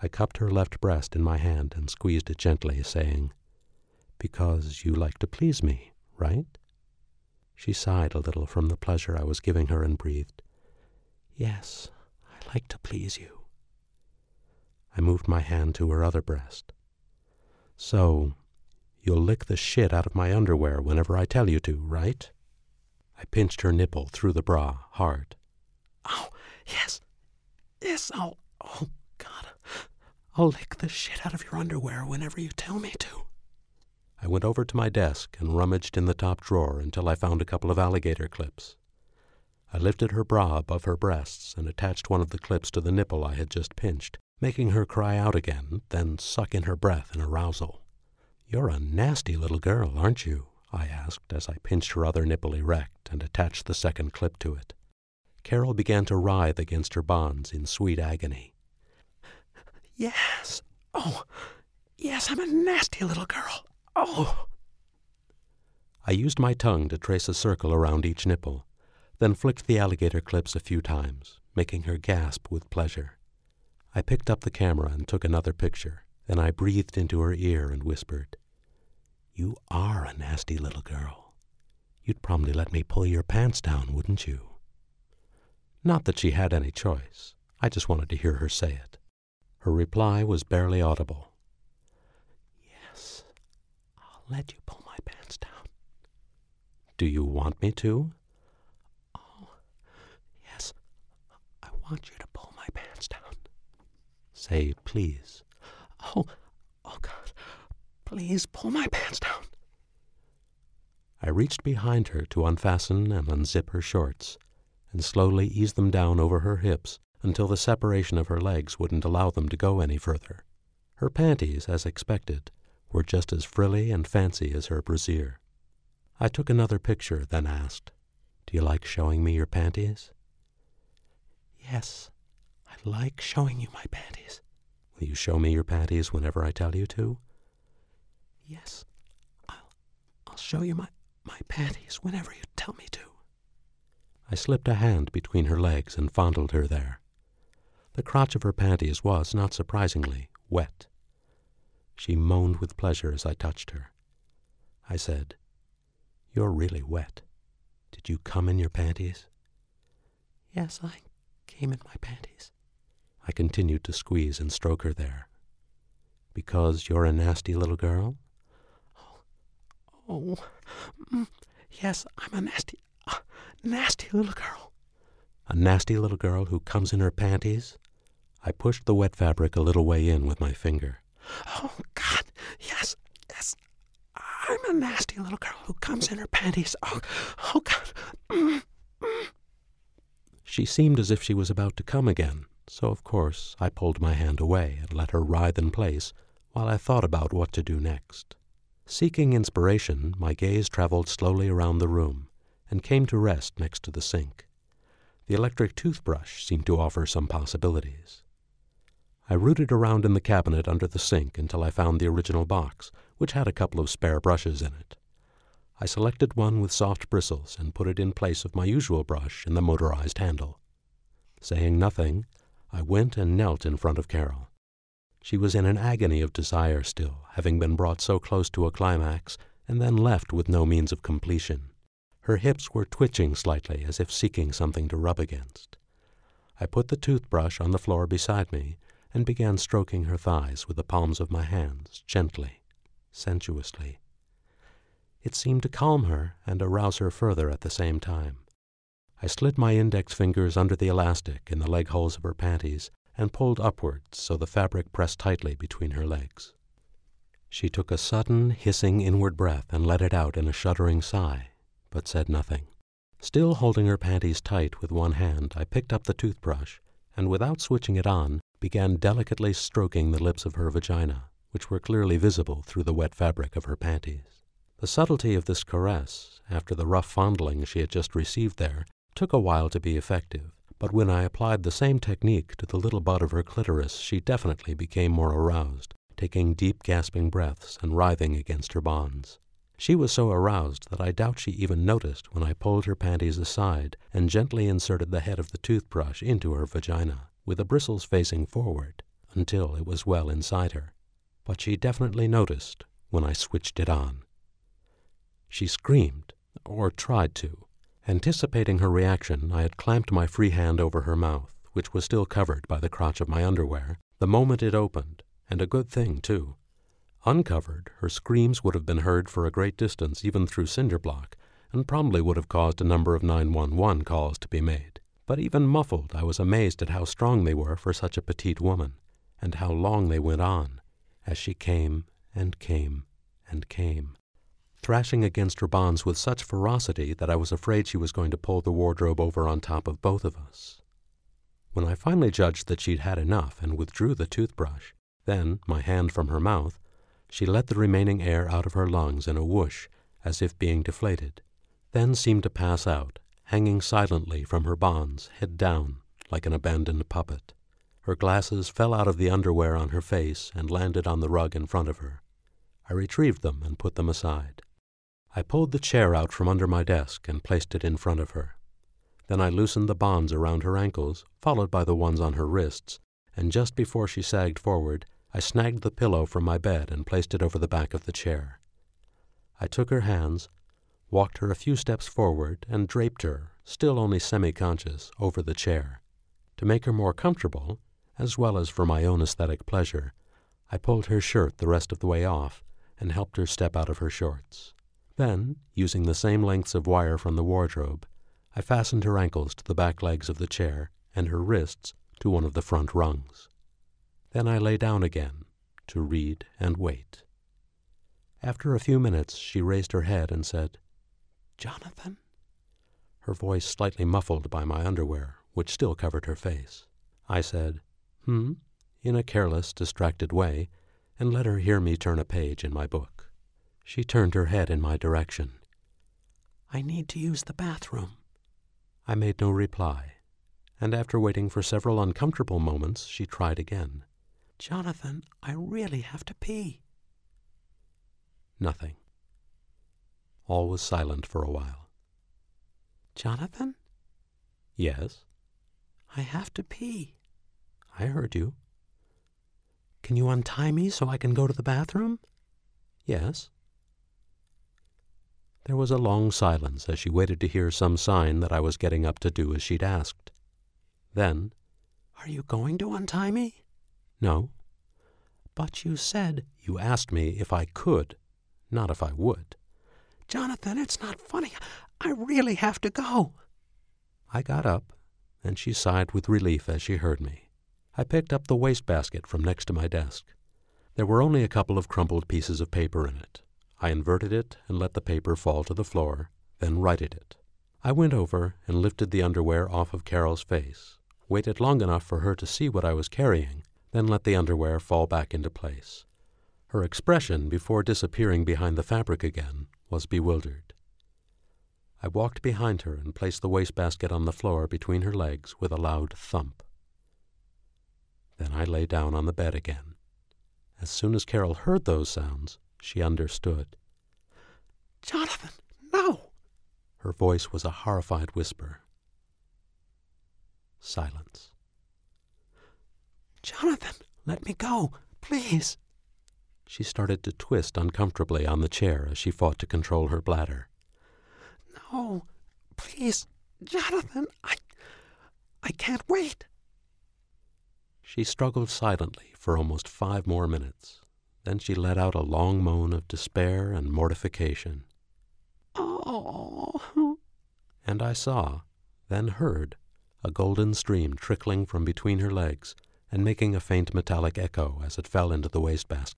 I cupped her left breast in my hand and squeezed it gently, saying, "Because you like to please me, right?" She sighed a little from the pleasure I was giving her and breathed, "Yes, I like to please you." I moved my hand to her other breast. "So, you'll lick the shit out of my underwear whenever I tell you to, right?" I pinched her nipple through the bra, hard. "Oh, yes, oh, God, I'll lick the shit out of your underwear whenever you tell me to." I went over to my desk and rummaged in the top drawer until I found a couple of alligator clips. I lifted her bra above her breasts and attached one of the clips to the nipple I had just pinched, making her cry out again, then suck in her breath in arousal. "You're a nasty little girl, aren't you?" I asked as I pinched her other nipple erect and attached the second clip to it. Carol began to writhe against her bonds in sweet agony. "Yes, oh, yes, I'm a nasty little girl. Oh!" I used my tongue to trace a circle around each nipple, then flicked the alligator clips a few times, making her gasp with pleasure. I picked up the camera and took another picture. Then I breathed into her ear and whispered, "You are a nasty little girl. You'd probably let me pull your pants down, wouldn't you?" Not that she had any choice. I just wanted to hear her say it. Her reply was barely audible. "Yes, I'll let you pull my pants down." "Do you want me to?" "Oh, yes, I want you to pull my pants down." "Say please." Oh, God, please pull my pants down." I reached behind her to unfasten and unzip her shorts, and slowly eased them down over her hips until the separation of her legs wouldn't allow them to go any further. Her panties, as expected, were just as frilly and fancy as her brassiere. I took another picture, then asked, "Do you like showing me your panties?" "Yes, I like showing you my panties." "Will you show me your panties whenever I tell you to?" "Yes, I'll show you my panties whenever you tell me to." I slipped a hand between her legs and fondled her there. The crotch of her panties was, not surprisingly, wet. She moaned with pleasure as I touched her. I said, "You're really wet. Did you come in your panties?" "Yes, I came in my panties." I continued to squeeze and stroke her there. "Because you're a nasty little girl?" Oh, yes, I'm a nasty little girl." "A nasty little girl who comes in her panties?" I pushed the wet fabric a little way in with my finger. "Oh, God, yes, I'm a nasty little girl who comes in her panties. Oh, God." She seemed as if she was about to come again, so of course I pulled my hand away and let her writhe in place while I thought about what to do next. Seeking inspiration, my gaze traveled slowly around the room and came to rest next to the sink. The electric toothbrush seemed to offer some possibilities. I rooted around in the cabinet under the sink until I found the original box, which had a couple of spare brushes in it. I selected one with soft bristles and put it in place of my usual brush in the motorized handle. Saying nothing, I went and knelt in front of Carol. She was in an agony of desire still, having been brought so close to a climax and then left with no means of completion. Her hips were twitching slightly as if seeking something to rub against. I put the toothbrush on the floor beside me and began stroking her thighs with the palms of my hands, gently, sensuously. It seemed to calm her and arouse her further at the same time. I slid my index fingers under the elastic in the leg holes of her panties and pulled upwards so the fabric pressed tightly between her legs. She took a sudden, hissing inward breath and let it out in a shuddering sigh, but said nothing. Still holding her panties tight with one hand, I picked up the toothbrush and, without switching it on, began delicately stroking the lips of her vagina, which were clearly visible through the wet fabric of her panties. The subtlety of this caress, after the rough fondling she had just received there, took a while to be effective, but when I applied the same technique to the little butt of her clitoris, she definitely became more aroused, taking deep gasping breaths and writhing against her bonds. She was so aroused that I doubt she even noticed when I pulled her panties aside and gently inserted the head of the toothbrush into her vagina, with the bristles facing forward, until it was well inside her, but she definitely noticed when I switched it on. She screamed, or tried to. Anticipating her reaction, I had clamped my free hand over her mouth, which was still covered by the crotch of my underwear, the moment it opened, and a good thing, too. Uncovered, her screams would have been heard for a great distance, even through cinder block, and probably would have caused a number of 911 calls to be made. But even muffled, I was amazed at how strong they were for such a petite woman, and how long they went on, as she came and came and came, thrashing against her bonds with such ferocity that I was afraid she was going to pull the wardrobe over on top of both of us. When I finally judged that she'd had enough and withdrew the toothbrush, then, my hand from her mouth, she let the remaining air out of her lungs in a whoosh, as if being deflated, then seemed to pass out, hanging silently from her bonds, head down, like an abandoned puppet. Her glasses fell out of the underwear on her face and landed on the rug in front of her. I retrieved them and put them aside. I pulled the chair out from under my desk and placed it in front of her. Then I loosened the bonds around her ankles, followed by the ones on her wrists, and just before she sagged forward, I snagged the pillow from my bed and placed it over the back of the chair. I took her hands, walked her a few steps forward, and draped her, still only semi-conscious, over the chair. To make her more comfortable, as well as for my own aesthetic pleasure, I pulled her shirt the rest of the way off and helped her step out of her shorts. Then, using the same lengths of wire from the wardrobe, I fastened her ankles to the back legs of the chair and her wrists to one of the front rungs. Then I lay down again to read and wait. After a few minutes, she raised her head and said, "Jonathan?" Her voice slightly muffled by my underwear, which still covered her face. I said, in a careless, distracted way, and let her hear me turn a page in my book. She turned her head in my direction. "I need to use the bathroom." I made no reply, and after waiting for several uncomfortable moments, she tried again. "Jonathan, I really have to pee." Nothing. All was silent for a while. "Jonathan?" "Yes?" "I have to pee." "I heard you." "Can you untie me so I can go to the bathroom?" "Yes." There was a long silence as she waited to hear some sign that I was getting up to do as she'd asked. Then, "Are you going to untie me?" "No." "But you said—" "You asked me if I could, not if I would." "Jonathan, it's not funny. I really have to go." I got up, and she sighed with relief as she heard me. I picked up the wastebasket from next to my desk. There were only a couple of crumpled pieces of paper in it. I inverted it and let the paper fall to the floor, then righted it. I went over and lifted the underwear off of Carol's face, waited long enough for her to see what I was carrying, then let the underwear fall back into place. Her expression, before disappearing behind the fabric again, was bewildered. I walked behind her and placed the wastebasket on the floor between her legs with a loud thump. Then I lay down on the bed again. As soon as Carol heard those sounds, she understood. "Jonathan, no!" Her voice was a horrified whisper. Silence. "Jonathan, let me go, please." She started to twist uncomfortably on the chair as she fought to control her bladder. "No, please, Jonathan, I can't wait." She struggled silently for almost 5 more minutes. Then she let out a long moan of despair and mortification. "Oh." And I saw, then heard, a golden stream trickling from between her legs and making a faint metallic echo as it fell into the wastebasket.